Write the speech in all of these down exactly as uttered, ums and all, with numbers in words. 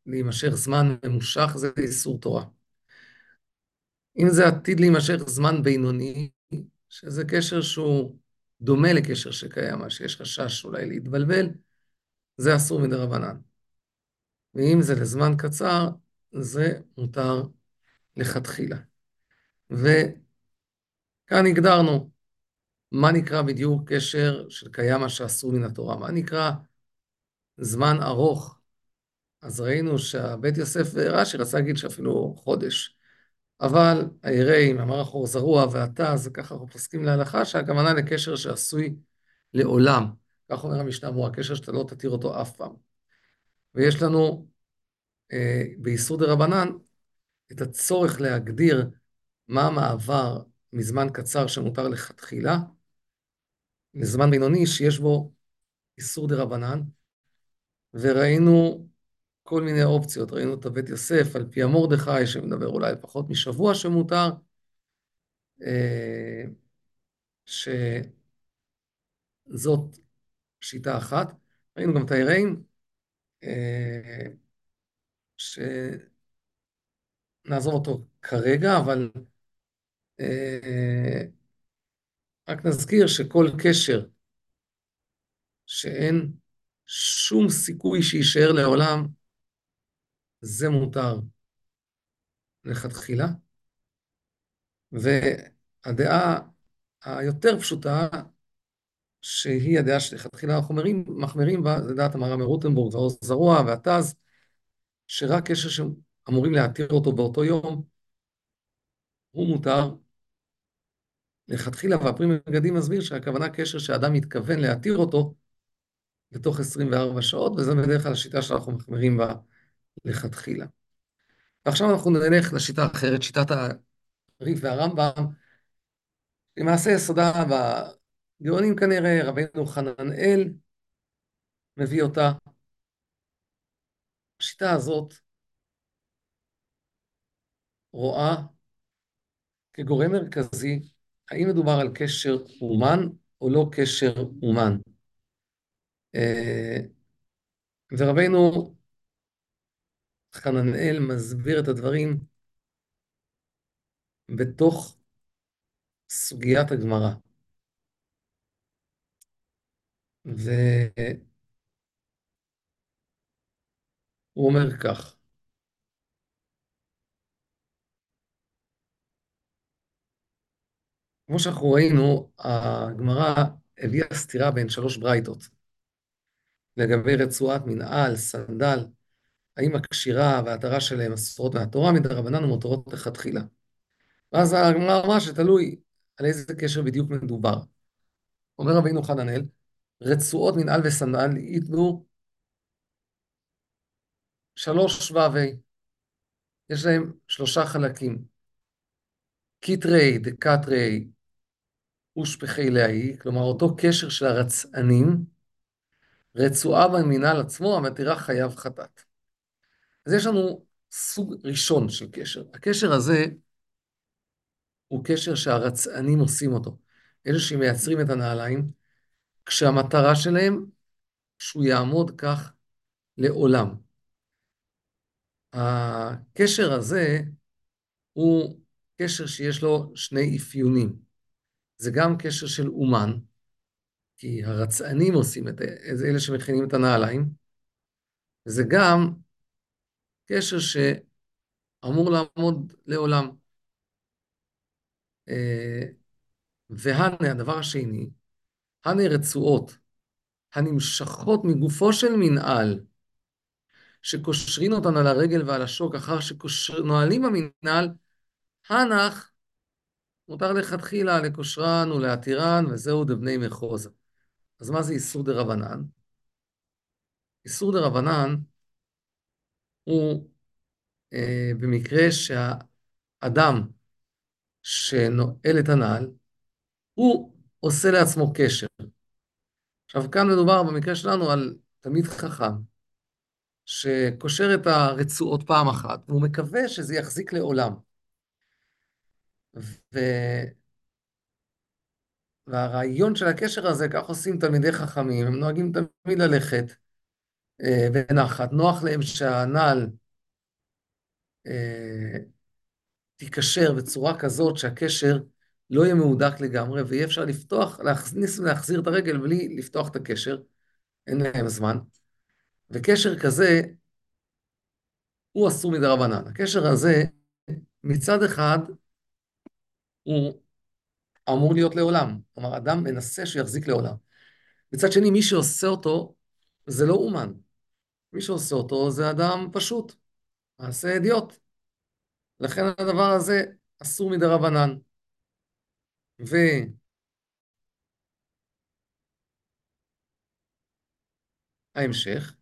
להימשך זמן ממושך, זה איסור תורה. אם זה עתיד להימשך זמן בינוני, שזה קשר שהוא דומה לקשר שקיים, מה שיש חשש אולי להתבלבל, זה אסור מדרבנן. ואם זה לזמן קצר, זה מותר לכתחילה. וכאן הגדרנו מה נקרא בדיוק קשר של קיים מה שאסור מן התורה, מה נקרא זמן ארוך. אז ראינו שהבית יוסף ורש"י רצה להגיד שאפילו חודש. אבל היראים, אמר החור זרוע ואתה, זה ככה אנחנו פוסקים להלכה, שהכוונה לקשר שעשוי לעולם. כך אומר המשנה ברורה, הקשר שאתה לא תתיר אותו אף פעם. ויש לנו אה, באיסור דרבנן את הצורך להגדיר מה המעבר מזמן קצר שמותר לכתחילה, לזמן בינוני שיש בו איסור דרבנן, וראינו כל מיני אופציות. ראינו את הבית יוסף על פי המרדכי, שמדבר אולי על פחות משבוע שמותר, אה, שזאת שיטה אחת. ראינו גם את היראים, אה, שנעזוב אותו כרגע, אבל אה, רק נזכיר שכל קשר שאין שום סיכוי שיישאר לעולם, זה מותר לכתחילה. והדעה היותר פשוטה, שהיא הדעה שלכתחילה אנחנו מחמירים, מחמירים בה, זה דעת המהר"ם מרוטנבורג והאור זרוע והט"ז, שרק קשר שאמורים להתיר אותו באותו יום, הוא מותר לכתחילה. והפרי מגדים מסביר שהכוונה קשר שאדם מתכוון להתיר אותו בתוך עשרים וארבע שעות, וזה בדרך כלל השיטה שאנחנו מחמירים בה לכתחילה. ועכשיו אנחנו נלך לשיטה אחרת, שיטת הרי"ף והרמב"ם, למעשה יסודה בגאונים כנראה, רבינו חננאל מביא אותה. השיטה הזאת רואה כגורם מרכזי, האם מדובר על קשר אומן או לא קשר אומן. ורבינו חננאל מסביר את הדברים בתוך סוגיית הגמרא. והוא אומר כך, כמו שאנחנו ראינו, הגמרא הביאה סתירה בין שלוש ברייתות, לגבי רצועת מנעל, סנדל, האם הקשירה וההתרה שלהם אסורות מהתורה, מדרבנן ומותרות לכתחילה. ואז הגמרא אמרה שתלוי על איזה קשר בדיוק מדובר. אומר רבינו חננאל, רצועות מנעל וסנדל ייתנו שלוש שבבי, יש להם שלושה חלקים, קיטרי דקטרי ושפחי להי, כלומר אותו קשר של הרצענים, רצועה במנעל עצמו המתירה חייב חטאת. אז יש לנו סוג ראשון של קשר. הקשר הזה הוא קשר שהרצענים עושים אותו. אלה שמייצרים את הנעליים, כשהמטרה שלהם שהוא יעמוד כך לעולם. הקשר הזה הוא קשר שיש לו שני אפיונים. זה גם קשר של אומן, כי הרצענים עושים את זה, אלה שמכינים את הנעליים, וזה גם קשר שאמור לעמוד לעולם. והנה, הדבר השני, הנה רצועות הנמשכות מגופו של מנעל, שקושרים אותן על הרגל ועל השוק, אחר שנועלים במנעל, הנח, מותר לכתחילה לקושרן ולהתירן, וזהו דבני מחוזה. אז מה זה איסור דרבנן? איסור דרבנן הוא אה, במקרה שהאדם שנועל את הנעל, הוא עושה לעצמו קשר. עכשיו כאן מדובר במקרה שלנו על תלמיד חכם, שקושר את הרצועות פעם אחת, והוא מקווה שזה יחזיק לעולם. ו... והרעיון של הקשר הזה, כך עושים תלמידי חכמים, הם נוהגים תמיד ללכת אה, ונחת. נוח להם שהנעל אה, תיקשר בצורה כזאת שהקשר לא יהיה מהודק לגמרי, ויהיה אפשר לפתוח, להכניס ולהחזיר את הרגל בלי לפתוח את הקשר, אין להם זמן. וקשר כזה הוא אסור מדרבנן. הקשר הזה, מצד אחד, הוא אמור להיות לעולם. כלומר, אדם מנסה שיחזיק לעולם. מצד שני, מי שעושה אותו, זה לא אומן. מי שעושה אותו זה אדם פשוט, מעשה אדיוט. לכן הדבר הזה אסור מדרבנן. וההמשך,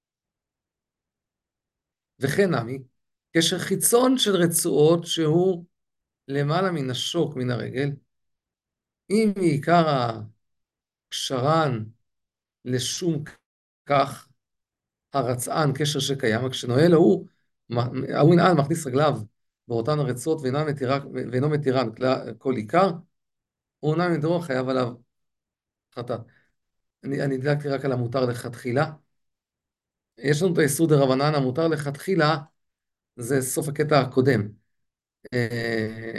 וכן נמי, קשר חיצון של רצועות שהוא למעלה מן השוק מן הרגל, אם מעיקר הקשרן לשום כך הרצען קשר שקיים, רק כשנועל ההוא, ההוא נעל מכניס רגליו באותן הרצועות ואינו מתירה, ואינו מתירן כל עיקר, הוא נע מדרור חייב עליו חטאת. אני, אני דילגתי רק על המותר לכתחילה. יש לנו את האיסור דרבנן, המותר לכתחילה, זה סוף הקטע הקודם. אה,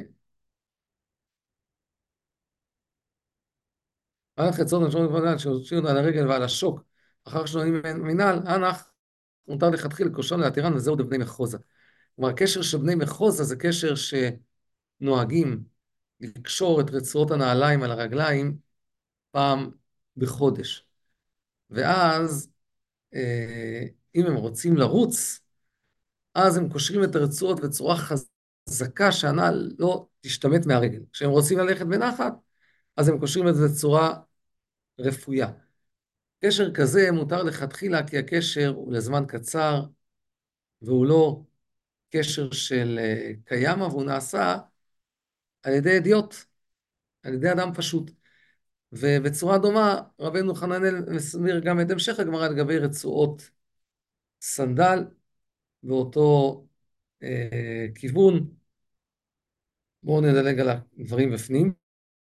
על חצות נשון לבנן שהוציאו על הרגל ועל השוק, אחר שנונים מנהל, אנח, מותר לכתחילה קושרן להתירן וזהו דבני מחוזה. כלומר, הקשר של בני מחוזה זה קשר שנוהגים לקשור את רצועות הנעליים על הרגליים פעם בחודש. ואז, אה, אם הם רוצים לרוץ, אז הם קושרים את הרצועות בצורה חזקה שהנעל לא תשתמט מהרגל. כשהם רוצים ללכת בנחת, אז הם קושרים את זה בצורה רפויה. קשר כזה מותר לכתחילה כי הקשר הוא לזמן קצר, והוא לא קשר של אה, קיימא, והוא נעשה על ידי אדיוט, על ידי אדם פשוט. ובצורה דומה, רבנו חננאל מסביר גם את המשך הגמרא לגבי רצועות סנדל, באותו אה, כיוון. בואו נדלג על הדברים בפנים,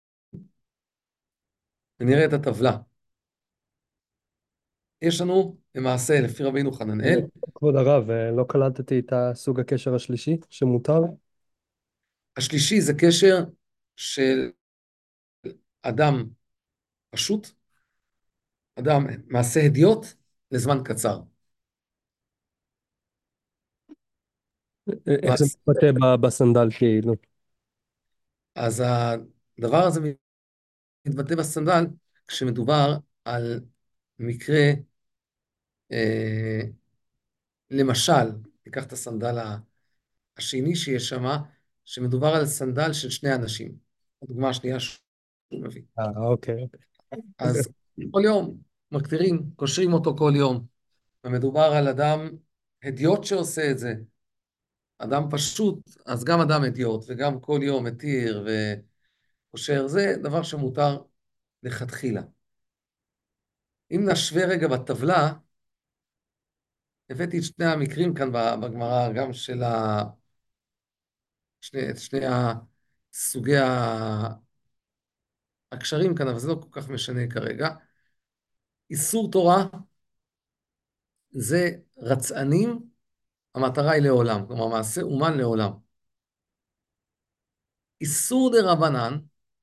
ונראה את הטבלה. יש לנו למעשה, לפי רבינו חננאל, כבוד הרב, אה, לא קלטתי את הסוג הקשר השלישי שמותר. השלישי זה קשר של אדם פשוט, אדם מעשה הדיוט לזמן קצר. אה, איך זה מעשה, מתבטא ב- בסנדל כאילו? אז הדבר הזה מתבטא בסנדל כשמדובר על מקרה, אה, למשל, תיקח את הסנדל השני שיש שם, שמדובר על סנדל של שני אנשים. הדוגמה השנייה שהוא מביא. אה, אוקיי, אוקיי. אז כל יום מקטירים, קושרים אותו כל יום, ומדובר על אדם הדיוט שעושה את זה. אדם פשוט, אז גם אדם הדיוט, וגם כל יום מתיר וקושר, זה דבר שמותר לכתחילה. אם נשווה רגע בטבלה, הבאתי את שני המקרים כאן בגמרא, גם של ה... שני, את שני סוגי ה- הקשרים כאן, אבל זה לא כל כך משנה כרגע. איסור תורה זה רצענים, המטרה היא לעולם, כלומר מעשה אומן לעולם. איסור דרבנן,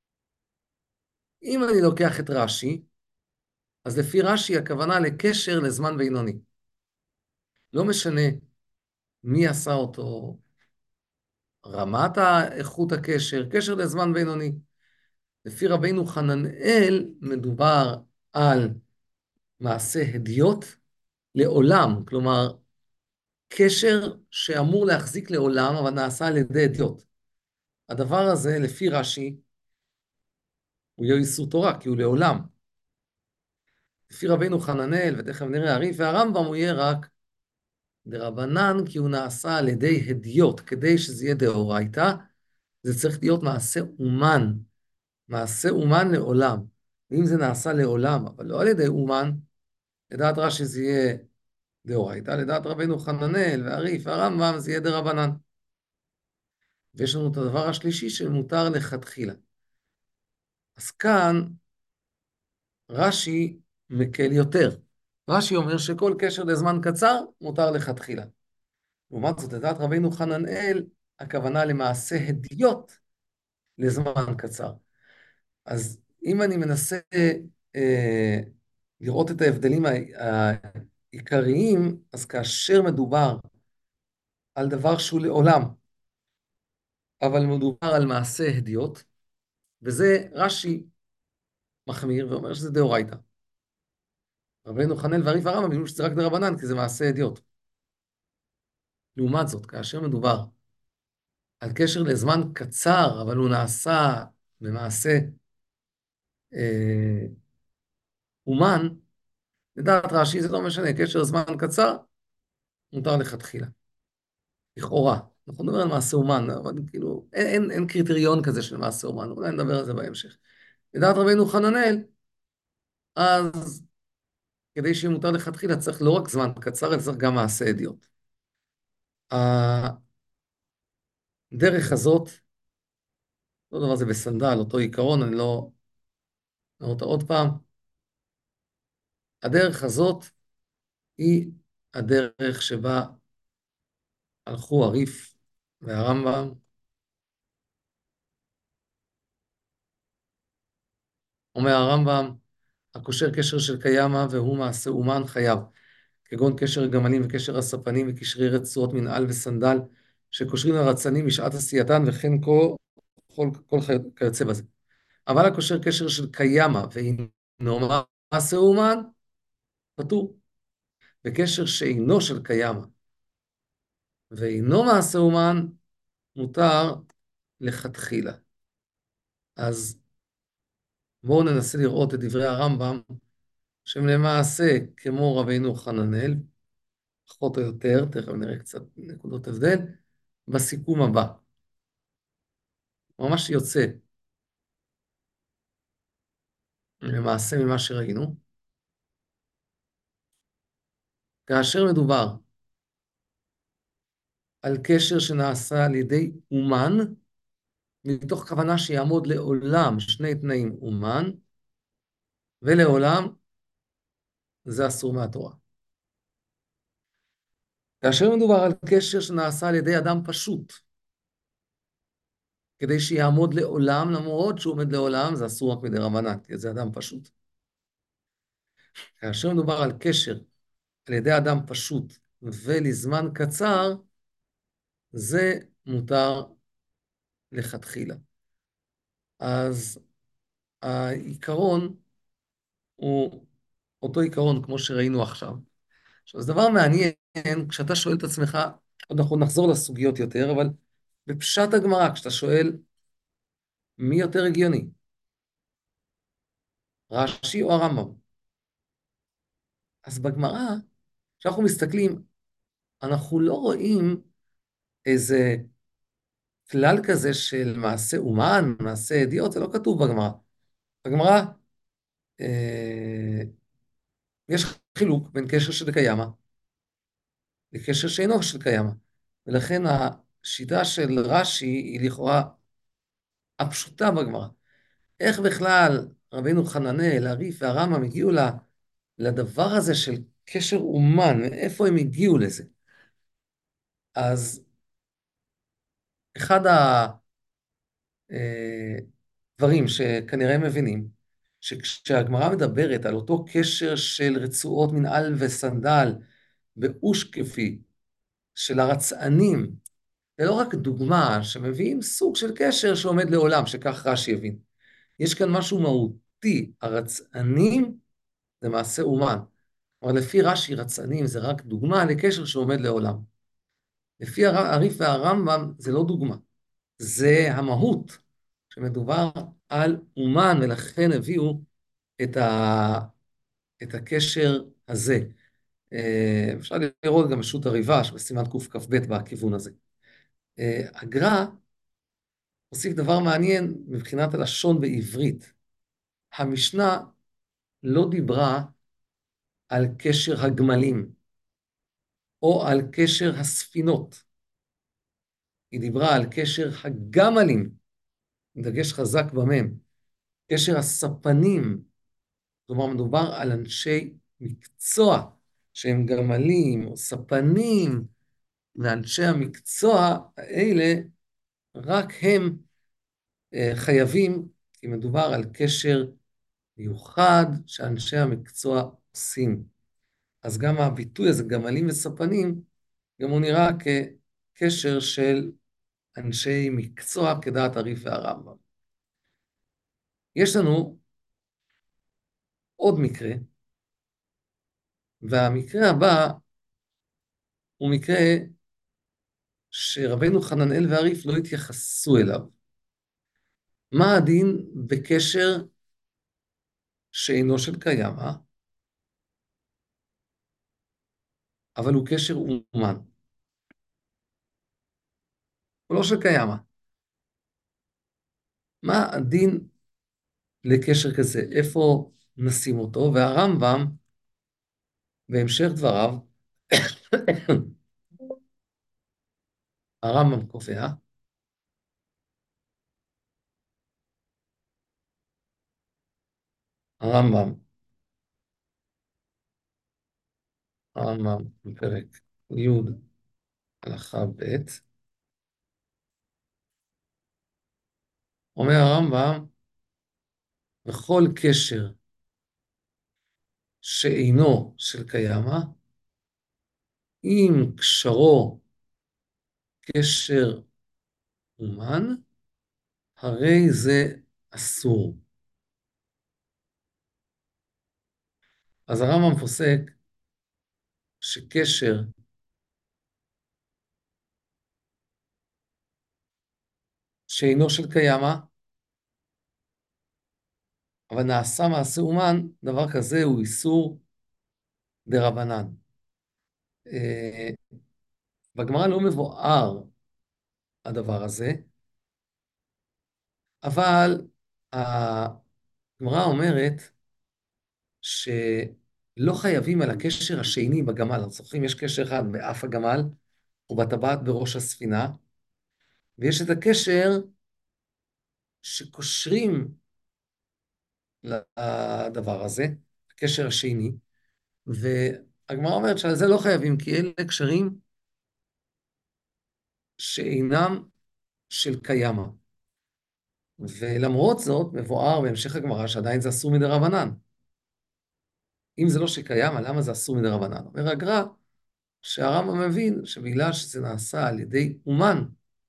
אם אני לוקח את רש"י, אז לפי רש"י הכוונה לקשר לזמן בינוני. לא משנה מי עשה אותו, רמת איכות הקשר, קשר לזמן בינוני. לפי רבינו חננאל מדובר על מעשה הדיוט לעולם, כלומר קשר שאמור להחזיק לעולם, אבל נעשה על ידי הדיוט. הדבר הזה, לפי רש"י, הוא יהיה איסור תורה, כי הוא לעולם. לפי רבינו חננאל, ותכף נראה הרי"ף והרמב"ם, הוא יהיה רק דרבנן, כי הוא נעשה על ידי הדיוט. כדי שזה יהיה דאורייתא, זה צריך להיות מעשה אומן, מעשה אומן לעולם. ואם זה נעשה לעולם, אבל לא על ידי אומן, לדעת רש"י זה יהיה דאורייתא, לדעת רבינו חננאל והרי"ף והרמב"ם זה יהיה דרבנן. ויש לנו את הדבר השלישי שמותר לכתחילה. אז כאן רש"י מקל יותר. רש"י אומר שכל קשר לזמן קצר מותר לכתחילה. לעומת זאת, לדעת רבינו חננאל, הכוונה למעשה הדיוט לזמן קצר. אז אם אני מנסה אה, לראות את ההבדלים העיקריים, אז כאשר מדובר על דבר שהוא לעולם, אבל מדובר על מעשה הדיוט, וזה רש"י מחמיר ואומר שזה דאורייתא. רבינו חננאל והרי"ף והרמב"ם אומרים שזה רק דרבנן, כי זה מעשה הדיוט. לעומת זאת, כאשר מדובר על קשר לזמן קצר, אבל הוא נעשה במעשה אה, אומן, לדעת רש"י זה לא משנה, קשר זמן קצר, מותר לכתחילה. לכאורה. אנחנו נדבר על מעשה אומן, אבל כאילו, אין, אין, אין קריטריון כזה של מעשה אומן, אולי נדבר על זה בהמשך. לדעת רבינו חננאל, אז כדי שיהיה מותר לכתחילה צריך לא רק זמן קצר, אלא צריך גם מעשה אדיוט. הדרך הזאת, לא דבר זה בסנדל, אותו עיקרון, אני לא אומר אותה עוד פעם, הדרך הזאת היא הדרך שבה הלכו הרי"ף והרמב"ם. אומר הרמב"ם, הקושר קשר של קיימא והוא מעשה אומן חייב, כגון קשר הגמלים וקשר הספנים וקשרי רצועות מנעל וסנדל, שקושרים לרצנים משעת עשייתן וכן כל, כל, כל כיוצא בזה. אבל הקושר קשר של קיימא ואינו מעשה אומן, פטור. וקשר שאינו של קיימא ואינו מעשה אומן, מותר לכתחילה. אז בואו ננסה לראות את דברי הרמב"ם, שהם למעשה כמו רבינו חננאל, פחות או יותר, תכף נראה קצת נקודות הבדל, בסיכום הבא. ממש יוצא למעשה ממה שראינו. כאשר מדובר על קשר שנעשה על ידי אומן, מתוך כוונה שיעמוד לעולם שני תנאים אומן, ולעולם זה אסור מהתורה. כאשר מדובר על קשר שנעשה על ידי אדם פשוט, כדי שיעמוד לעולם, למרות שהוא עומד לעולם, זה אסור רק מדרבנן, כי זה אדם פשוט. כאשר מדובר על קשר על ידי אדם פשוט ולזמן קצר, זה מותר לכתחילה. אז העיקרון הוא אותו עיקרון כמו שראינו עכשיו. עכשיו, זה דבר מעניין, כשאתה שואל את עצמך, אנחנו נחזור לסוגיות יותר, אבל בפשט הגמרא, כשאתה שואל מי יותר הגיוני, רש"י או הרמב"ם? אז בגמרא, כשאנחנו מסתכלים, אנחנו לא רואים איזה כלל כזה של מעשה אומן, מעשה אדיוט, זה לא כתוב בגמרא. בגמרא אה, יש חילוק בין קשר של קיימא לקשר שאינו של קיימא. ולכן השיטה של רש"י היא לכאורה הפשוטה בגמרא. איך בכלל רבינו חננאל, הרי"ף והרמב"ם הגיעו לדבר הזה של קשר אומן, מאיפה הם הגיעו לזה? אז אחד הדברים שכנראה הם מבינים, שכשהגמרא מדברת על אותו קשר של רצועות מנעל וסנדל באושקפי של הרצענים, זה לא רק דוגמה שמביאים סוג של קשר שעומד לעולם, שכך רש"י הבין. יש כאן משהו מהותי, הרצענים זה מעשה אומן. אבל לפי רש"י רצענים זה רק דוגמה לקשר שעומד לעולם. לפי הרי"ף והרמב"ם זה לא דוגמה, זה המהות, שמדובר על אומן, ולכן הביאו את, ה... את הקשר הזה. אה, אפשר לראות גם בשו"ת הריב"ש, בסימן קכ"ב בכיוון הזה. אה, הגר"א הוסיף דבר מעניין מבחינת הלשון בעברית. המשנה לא דיברה על קשר הגמלים, או על קשר הספינות. היא דיברה על קשר הגמלים, עם דגש חזק במם, קשר הספנים, כלומר מדובר על אנשי מקצוע שהם גמלים או ספנים, ואנשי המקצוע האלה, רק הם אה, חייבים, כי מדובר על קשר מיוחד שאנשי המקצוע עושים. אז גם הביטוי הזה, גמלים וספנים, גם הוא נראה כקשר של אנשי מקצוע כדעת הרי"ף והרמב"ם. יש לנו עוד מקרה, והמקרה הבא הוא מקרה שרבנו חננאל והרי"ף לא התייחסו אליו. מה הדין בקשר שאינו של קיימא, אבל הוא קשר אומן? הוא לא של קיימא. מה הדין לקשר כזה? איפה נשים אותו? והרמב"ם, בהמשך דבריו, הרמב"ם קובע, הרמב"ם, הרמב"ם בפרק י' הלכה ב', אומר הרמב"ם, בכל קשר שאינו של קיימא, אם קשרו קשר אומן, הרי זה אסור. אז הרמב"ם פוסק שקשר שאינו של קיימא, אבל נעשה מעשה אומן, דבר כזה הוא איסור דרבנן. אה, בגמרא לא מבואר הדבר הזה, אבל הגמרא אומרת שלא חייבים על הקשר השני בגמל. אנחנו זוכרים, יש קשר אחד באף הגמל, ובטבעת בראש הספינה, ויש את הקשר שקושרים לדבר הזה, הקשר השני, והגמרא אומרת שעל זה לא חייבים, כי אלה קשרים שאינם של קיימא. ולמרות זאת, מבואר בהמשך הגמרא שעדיין זה אסור מדרבנן. אם זה לא שקיימא, למה זה אסור מדרבנן? אומר הגר"א, שהרמב"ם מבין שבגלל שזה נעשה על ידי אומן,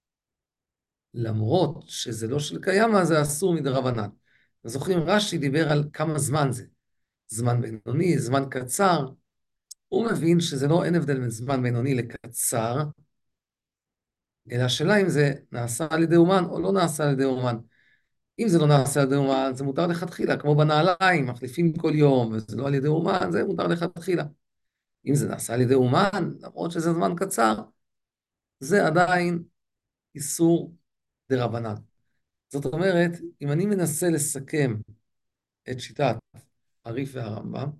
למרות שזה לא של קיימא, זה אסור מדרבנן. זוכרים, רש"י דיבר על כמה זמן זה. זמן בינוני, זמן קצר. הוא מבין שזה לא, אין הבדל בין זמן בינוני לקצר, אלא השאלה אם זה נעשה על ידי אומן או לא נעשה על ידי אומן. אם זה לא נעשה על ידי אומן, זה מותר לכתחילה, כמו בנעליים, מחליפים כל יום, וזה לא על ידי אומן, זה מותר לכתחילה. אם זה נעשה על ידי אומן, למרות שזה זמן קצר, זה עדיין איסור דרבנן. זאת אומרת, אם אני מנסה לסכם את שיטת הרי"ף והרמב"ם,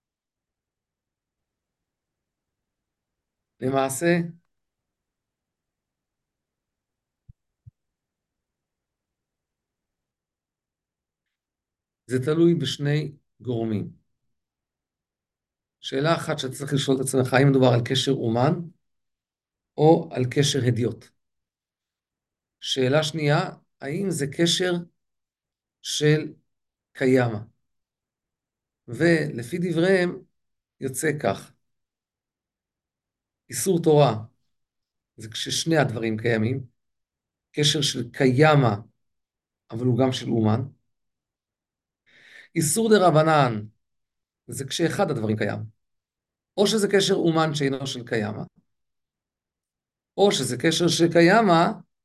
למעשה, זה תלוי בשני גורמים. שאלה אחת שאתה צריך לשאול את עצמך, האם מדובר על קשר אומן או על קשר הדיוט? שאלה שנייה, האם זה קשר של קיימא? ולפי דבריהם יוצא כך, איסור תורה זה כששני הדברים קיימים, קשר של קיימא, אבל הוא גם של אומן. איסור דרבנן זה כשאחד הדברים קיים. או שזה קשר אומן שאינו של קיימא, או שזה קשר של קיימא,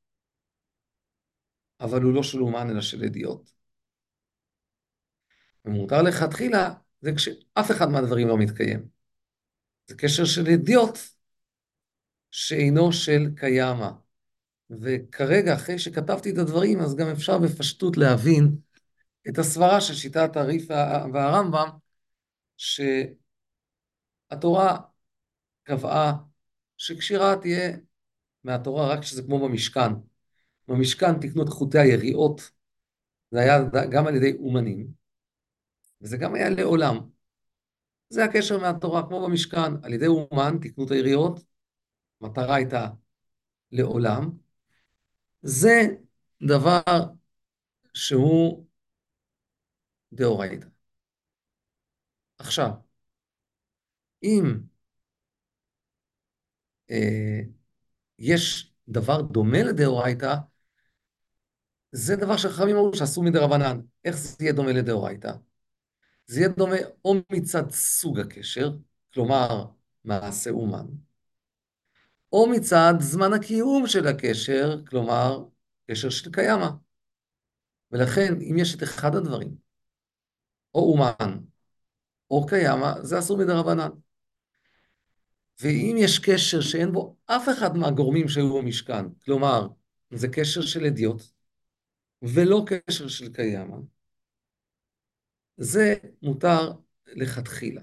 אבל הוא לא של אומן אלא של הדיוט. ומותר לכתחילה זה כשאף אחד מהדברים לא מתקיים. זה קשר של הדיוט שאינו של קיימא. וכרגע, אחרי שכתבתי את הדברים, אז גם אפשר בפשטות להבין את הסברה של שיטת הרי"ף והרמב"ם, שהתורה קבעה שקשירה תהיה מהתורה רק כשזה כמו במשכן. במשכן תקנו את חוטי היריעות, זה היה גם על ידי אומנים, וזה גם היה לעולם. זה הקשר מהתורה, כמו במשכן, על ידי אומן, תקנו את היריות, המטרה הייתה לעולם. זה דבר שהוא דאורייתא. עכשיו, אם אה, יש דבר דומה לדאורייתא, זה דבר שחכמים אמרו שעשו מדרבנן. איך זה יהיה דומה לדאורייתא? זה יהיה דומה או מצד סוג הקשר, כלומר מעשה אומן, או מצד זמן הקיום של הקשר, כלומר קשר של קיימא. ולכן, אם יש את אחד הדברים, או אומן, או קיימא, זה אסור מדרבנן. ואם יש קשר שאין בו אף אחד מהגורמים שהיו במשכן, כלומר, זה קשר של אדיוט, ולא קשר של קיימא, זה מותר לכתחילה.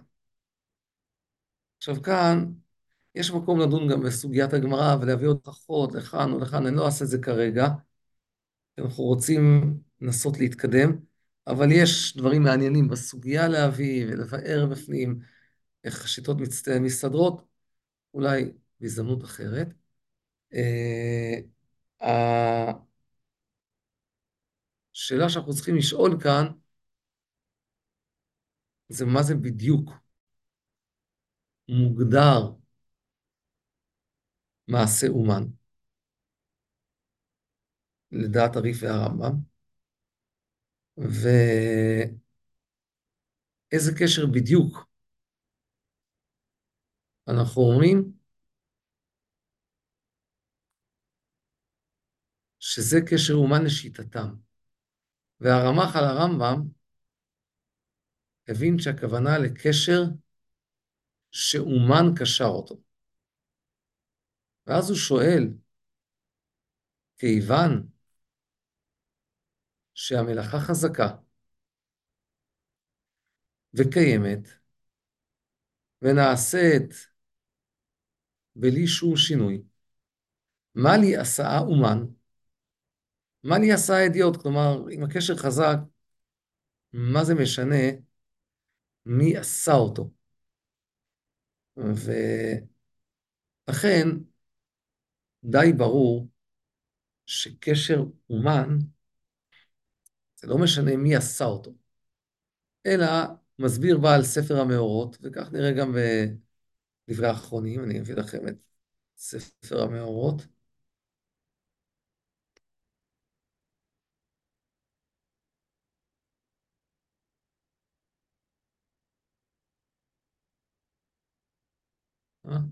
עכשיו כאן, יש מקום לדון גם בסוגיית הגמרא ולהביא עוד הוכחות לכאן ולכאן, אני לא אעשה את זה כרגע, אנחנו רוצים לנסות להתקדם, אבל יש דברים מעניינים בסוגיה להביא ולבאר בפנים, איך השיטות מצט- מסתדרות, אולי בהזדמנות אחרת. אה, השאלה שאנחנו צריכים לשאול כאן, זה מה זה בדיוק מוגדר מעשה אומן, לדעת הרי"ף והרמב"ם, ואיזה קשר בדיוק אנחנו אומרים שזה קשר אומן לשיטתם. והרמ"ח על הרמב"ם הבין שהכוונה לקשר שאומן קשר אותו. ואז הוא שואל, כיוון שהמלאכה חזקה וקיימת ונעשית בלי שום שינוי, מה לי עשה אומן? מה לי עשה אדיוט? כלומר, אם הקשר חזק, מה זה משנה מי עשה אותו? ולכן די ברור שקשר אומן, זה לא משנה מי עשה אותו, אלא מסביר בעל ספר המאורות, וכך נראה גם בדברי האחרונים, אני אביא לכם את ספר המאורות. אה?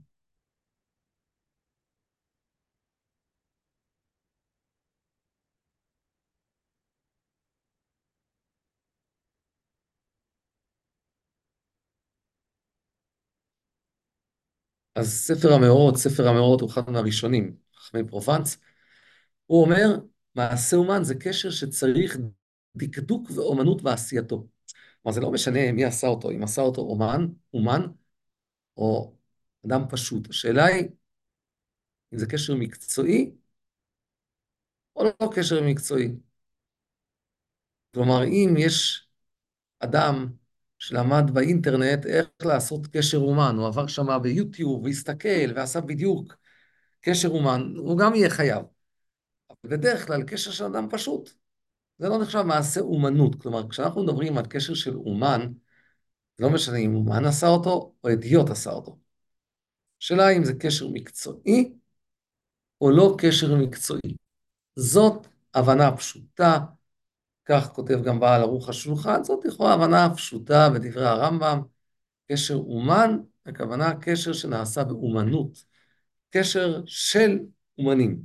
אז ספר המאורות, ספר המאורות הוא אחד מהראשונים, חכמי פרובנס, הוא אומר, מעשה אומן זה קשר שצריך דקדוק ואומנות בעשייתו. כלומר, זה לא משנה מי עשה אותו, אם עשה אותו אומן, אומן, או אדם פשוט. השאלה היא, אם זה קשר מקצועי, או לא קשר מקצועי. כלומר, אם יש אדם שלמד באינטרנט איך לעשות קשר אומן, הוא עבר שמה ביוטיוב והסתכל ועשה בדיוק קשר אומן, הוא גם יהיה חייב. אבל בדרך כלל קשר של אדם פשוט, זה לא נחשב מעשה אומנות. כלומר, כשאנחנו מדברים על קשר של אומן, זה לא משנה אם אומן עשה אותו או אדיוט עשה אותו. השאלה אם זה קשר מקצועי או לא קשר מקצועי. זאת הבנה פשוטה, כך כותב גם בעל ערוך השולחן, זאת לכאורה הבנה פשוטה בדברי הרמב"ם, קשר אומן, הכוונה קשר שנעשה באומנות, קשר של אומנים.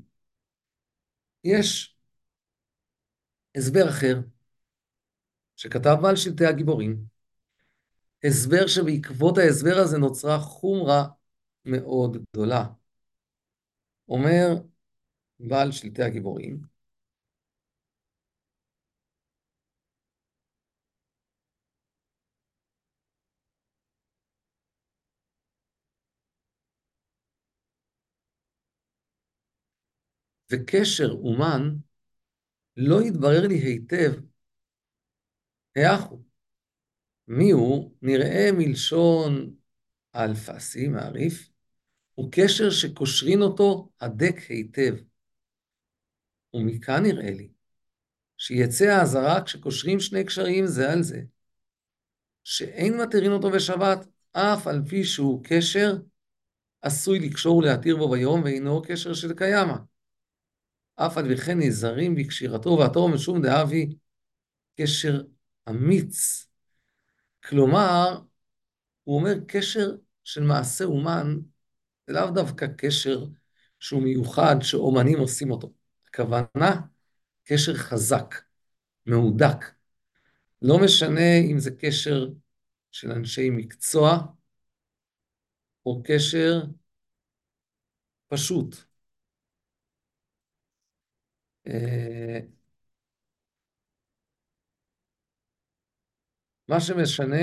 יש הסבר אחר, שכתב בעל שלטי הגיבורים, הסבר שבעקבות ההסבר הזה נוצרה חומרה מאוד גדולה. אומר בעל שלטי הגיבורים, וקשר אומן לא התברר לי היטב היאך הוא. מי הוא? נראה מלשון האלפסי, מעריף, הוא קשר שקושרין אותו הדק היטב. ומכאן נראה לי שיצא האזהרה כשקושרים שני קשרים זה על זה, שאין מתירין אותו בשבת, אף על פי שהוא קשר עשוי לקשור ולהתיר בו ביום, ואינו קשר של קיימא. אף על פי כן נזהרים בקשירתו והתור משום דאבי קשר אמיץ. כלומר, הוא אומר קשר של מעשה אומן, זה לאו דווקא קשר שהוא מיוחד, שאומנים עושים אותו. הכוונה, קשר חזק, מהודק. לא משנה אם זה קשר של אנשי מקצוע, או קשר פשוט. אה, מה שמשנה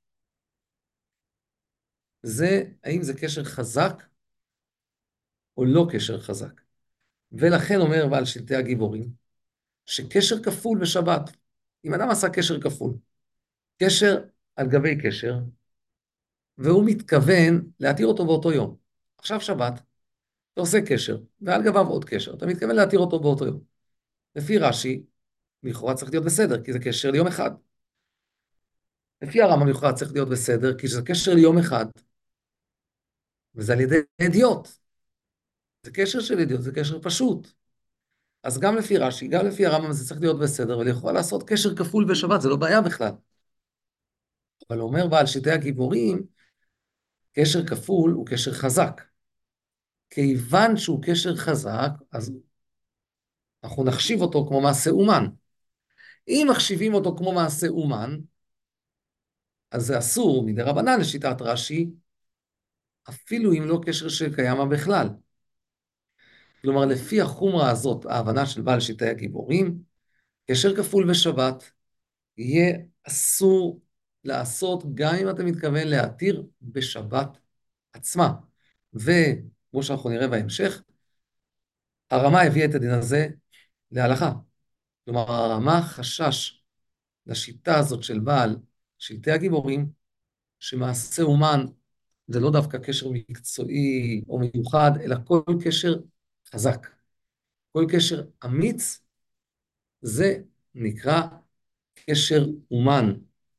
זה האם זה קשר חזק או לא קשר חזק. ולכן אומר בעל שלטי הגיבורים, שקשר כפול בשבת, אם אדם עשה קשר כפול, קשר על גבי קשר, והוא מתכוון להתיר אותו באותו יום. עכשיו שבת, אתה עושה קשר, ועל גביו עוד קשר, אתה מתכוון להתיר אותו באותו יום. לפי רש"י, לכאורה צריך להיות בסדר, כי זה קשר ליום אחד. לפי הרמב"ם לכאורה צריך להיות בסדר, כי זה קשר ליום אחד, וזה על ידי אדיוט. זה קשר של אדיוט, זה קשר פשוט. אז גם לפי רש"י, גם לפי הרמב"ם זה צריך להיות בסדר, ולכאורה לעשות קשר כפול בשבת, זה לא בעיה בכלל. אבל אומר בעל שיטי הגיבורים, קשר כפול הוא קשר חזק. כיוון שהוא קשר חזק, אז אנחנו נחשיב אותו כמו מעשה אומן. אם מחשיבים אותו כמו מעשה אומן, אז זה אסור מדרבנן לשיטת רש"י, אפילו אם לא קשר שקיימה בכלל. כלומר, לפי החומרה הזאת, ההבנה של בעל שיטי הגיבורים, קשר כפול בשבת יהיה אסור לעשות גם אם אתה מתכוון להתיר בשבת עצמה. וכמו שאנחנו נראה בהמשך, הרמה הביא את הדין הזה להלכה. כלומר, הרמה חשש לשיטה הזאת של בעל שלטי הגיבורים, שמעשה אומן זה לא דווקא קשר מקצועי או מיוחד, אלא כל קשר חזק. כל קשר אמיץ, זה נקרא קשר אומן.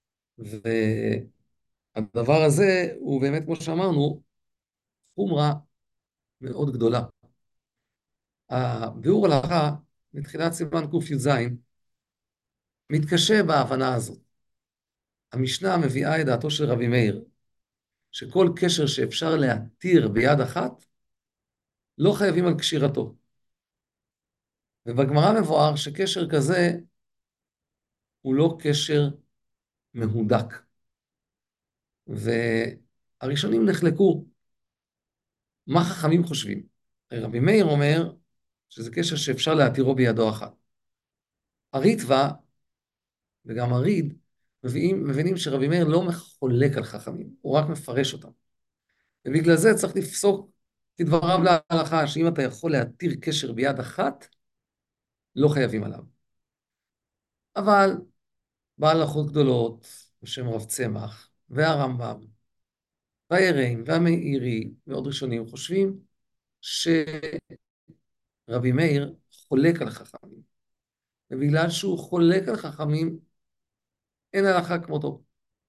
והדבר הזה הוא באמת, כמו שאמרנו, חומרה מאוד גדולה. הביאור הלכה, מתחילת סימן קי"ז, מתקשה בהבנה הזאת. המשנה מביאה את דעתו של רבי מאיר, שכל קשר שאפשר להתיר ביד אחת, לא חייבים על קשירתו. ובגמרא מבואר שקשר כזה הוא לא קשר מהודק. והראשונים נחלקו, מה חכמים חושבים? רבי מאיר אומר שזה קשר שאפשר להתירו בידו אחת. הריטב"א וגם הריד מביאים, מבינים שרבי מאיר לא מחולק על חכמים, הוא רק מפרש אותם. ובגלל זה צריך לפסוק כדבריו להלכה, שאם אתה יכול להתיר קשר ביד אחת, לא חייבים עליו. אבל בעל הלכות גדולות, בשם רב צמח, והרמב"ם, והיראים, והמאירי, ועוד ראשונים, חושבים שרבי מאיר חולק על חכמים. ובגלל שהוא חולק על חכמים, אין הלכה כמותו.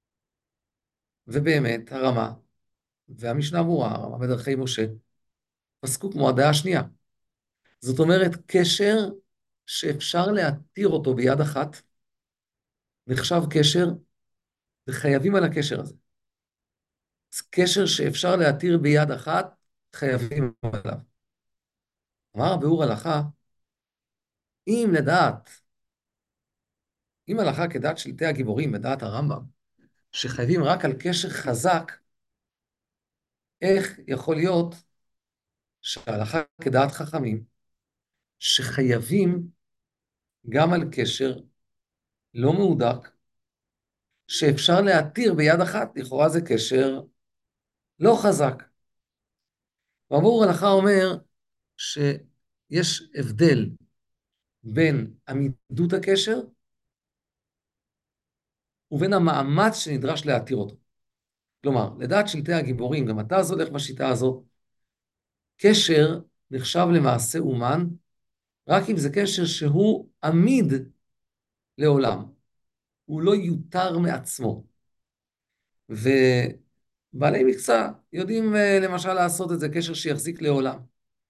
ובאמת, הרמה, והמשנה ברורה, הרמה בדרכי משה, פסקו כמו הדעה השנייה. זאת אומרת, קשר שאפשר להתיר אותו ביד אחת, נחשב קשר, וחייבים על הקשר הזה. קשר שאפשר להתיר ביד אחת, חייבים עליו. אמר הביאור הלכה, אם לדעת, אם הלכה כדעת שלטי הגיבורים, בדעת הרמב"ם, שחייבים רק על קשר חזק, איך יכול להיות שההלכה כדעת חכמים, שחייבים גם על קשר לא מהודק, שאפשר להתיר ביד אחת, לכאורה זה קשר לא חזק. והביאור הלכה אומר שיש הבדל בין עמידות הקשר ובין המאמץ שנדרש להתיר אותו. כלומר, לדעת שלטי הגיבורים, גם אתה אז הולך בשיטה הזאת, קשר נחשב למעשה אומן, רק אם זה קשר שהוא עמיד לעולם, הוא לא יותר מעצמו. ובעלי מקצוע יודעים אה, למשל לעשות את זה, קשר שיחזיק לעולם.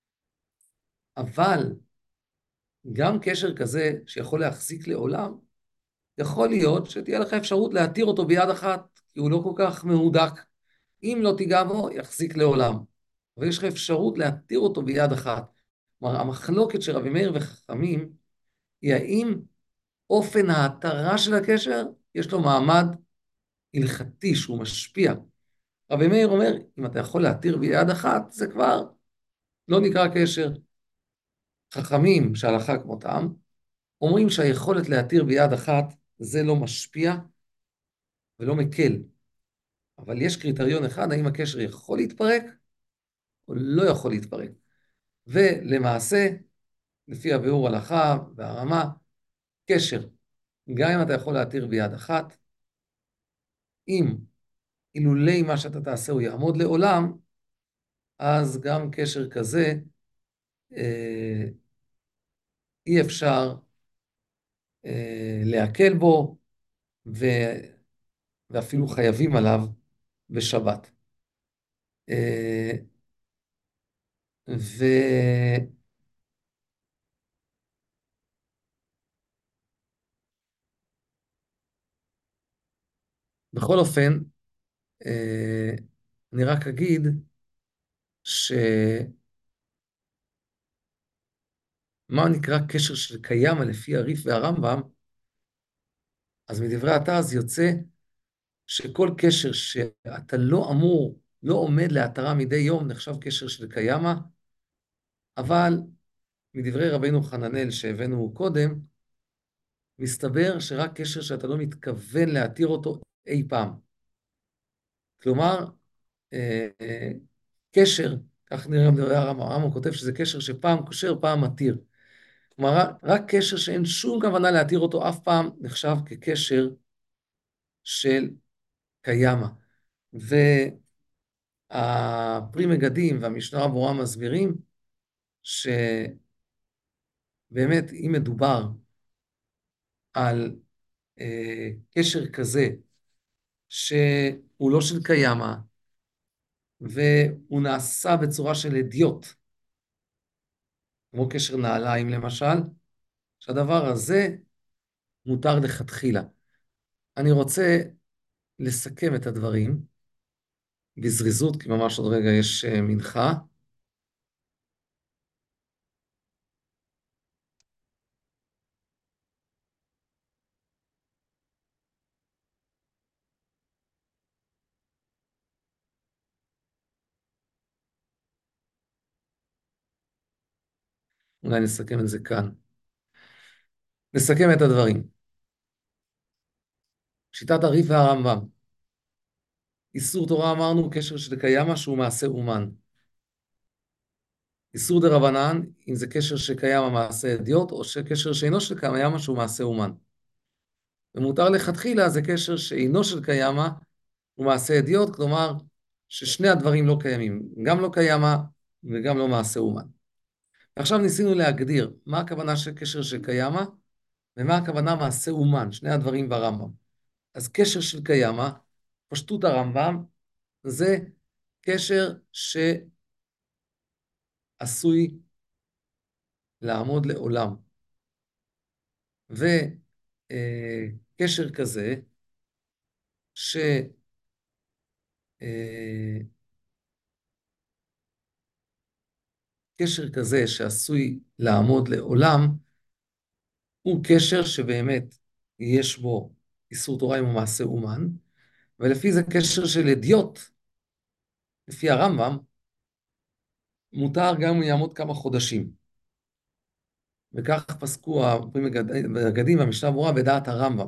אבל גם קשר כזה שיכול להחזיק לעולם, יכול להיות שתהיה לך אפשרות להתיר אותו ביד אחת, כי הוא לא כל כך מהודק. אם לא תיגע בו, יחזיק לעולם. ויש לך אפשרות להתיר אותו ביד אחת. כלומר, המחלוקת של רבי מאיר וחכמים היא האם אופן ההתרה של הקשר יש לו מעמד הלכתי שהוא משפיע. רבי מאיר אומר, אם אתה יכול להתיר ביד אחת, זה כבר לא נקרא קשר. חכמים שהלכה כמותם, אומרים שהיכולת להתיר ביד אחת זה לא משפיע ולא מקל. אבל יש קריטריון אחד, האם הקשר יכול להתפרק או לא יכול להתפרק. ולמעשה, לפי הביאור הלכה והרמה, קשר, גם אם אתה יכול להתיר ביד אחת, אם אילולי מה שאתה תעשה הוא יעמוד לעולם, אז גם קשר כזה אה, אי אפשר אה, להקל בו, ו, ואפילו חייבים עליו בשבת. אה, ובכל אופן, אה, אני רק אגיד שמה נקרא קשר של קיימא לפי הרי"ף והרמב"ם, אז מדברי הט"ז יוצא שכל קשר שאתה לא אמור, לא עומד להתרה מדי יום, נחשב קשר של קיימא, אבל מדברי רבינו חננאל שהבאנו קודם, מסתבר שרק קשר שאתה לא מתכוון להתיר אותו אי פעם. כלומר, אה, אה, קשר, כך נראה מדברי הרמב"ם, הרמב"ם כותב שזה קשר שפעם קושר, פעם מתיר. כלומר, רק, רק קשר שאין שום כוונה להתיר אותו אף פעם, נחשב כקשר של קיימא. והפרי מגדים והמשנה ברורה מסבירים שבאמת אם מדובר על אה, קשר כזה שהוא לא של קיימא, והוא נעשה בצורה של אדיוט, כמו קשר נעליים למשל, שהדבר הזה מותר לכתחילה. אני רוצה לסכם את הדברים בזריזות, כי ממש עוד רגע יש אה, מנחה. אולי נסכם את זה כאן. נסכם את הדברים. שיטת הרי"ף והרמב"ם. איסור תורה אמרנו קשר של קיימא שהוא מעשה אומן. איסור דרבנן, אם זה קשר שקיימא מעשה אדיוט, או קשר שאינו של קיימא שהוא מעשה אומן. ומותר לכתחילה זה קשר שאינו של קיימא הוא מעשה אדיוט, כלומר ששני הדברים לא קיימים, גם לא קיימא וגם לא מעשה אומן. ועכשיו ניסינו להגדיר מה הכוונה של קשר של קיימא ומה הכוונה מעשה אומן, שני הדברים ברמב"ם. אז קשר של קיימא, פשטות הרמב"ם, זה קשר שעשוי לעמוד לעולם. וקשר כזה, שקשר כזה שעשוי לעמוד לעולם, הוא קשר שבאמת יש בו איסור תורה אם הוא מעשה אומן, ולפי זה קשר של אדיוט, לפי הרמב"ם, מותר גם אם יעמוד כמה חודשים. וכך פסקו המגדים והמשנה ברורה בדעת הרמב"ם.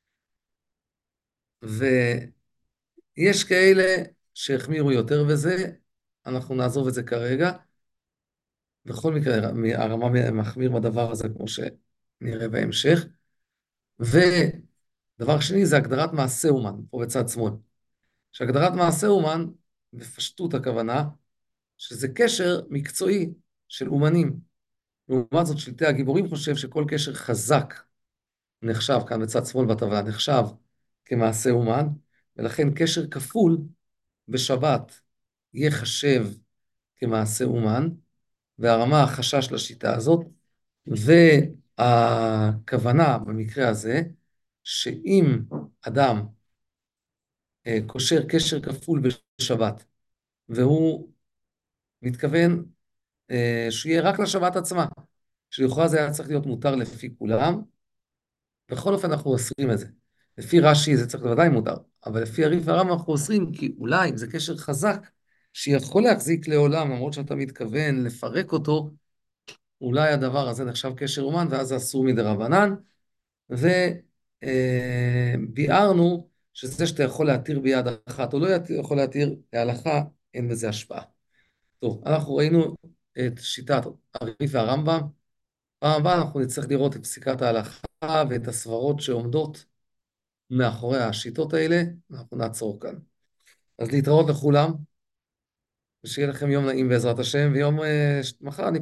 ויש כאלה שהחמירו יותר בזה, אנחנו נעזוב את זה כרגע. בכל מקרה, הרמב"ם מחמיר בדבר הזה, כמו שנראה בהמשך. דבר שני זה הגדרת מעשה אומן, פה בצד שמאל. שהגדרת מעשה אומן, בפשטות הכוונה, שזה קשר מקצועי של אומנים. לעומת זאת, שלטי הגיבורים חושב שכל קשר חזק נחשב, כאן בצד שמאל בטבלה, נחשב כמעשה אומן, ולכן קשר כפול בשבת ייחשב כמעשה אומן, והרמה החשש לשיטה הזאת, והכוונה במקרה הזה, שאם אדם אה, קושר קשר כפול בשבת, והוא מתכוון אה, שיהיה רק לשבת עצמה, שלכאורה זה היה צריך להיות מותר לפי כולם, בכל אופן אנחנו אוסרים את זה. לפי רש"י זה צריך בוודאי מותר, אבל לפי הרי"ף והרמב"ם אנחנו אוסרים, כי אולי אם זה קשר חזק, שיכול להחזיק לעולם, למרות שאתה מתכוון לפרק אותו, אולי הדבר הזה נחשב קשר אומן, ואז זה אסור מדרבנן, וביארנו שזה שאתה יכול להתיר ביד אחת, או לא יכול להתיר, להלכה אין בזה השפעה. טוב, אנחנו ראינו את שיטת הרי"ף והרמב"ם, פעם הבאה אנחנו נצטרך לראות את פסיקת ההלכה ואת הסברות שעומדות מאחורי השיטות האלה, אנחנו נעצור כאן. אז להתראות לכולם, ושיהיה לכם יום נעים בעזרת השם, ויום אה, מחר